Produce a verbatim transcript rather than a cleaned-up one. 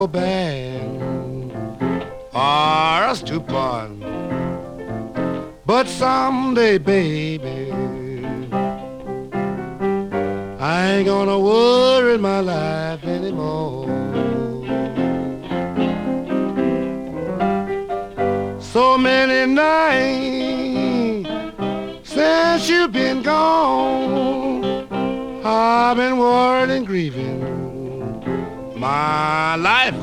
band or a stupid. But someday, baby, I ain't gonna worry my life anymore. So many nights since you've been gone, I've been worried and grieving. My life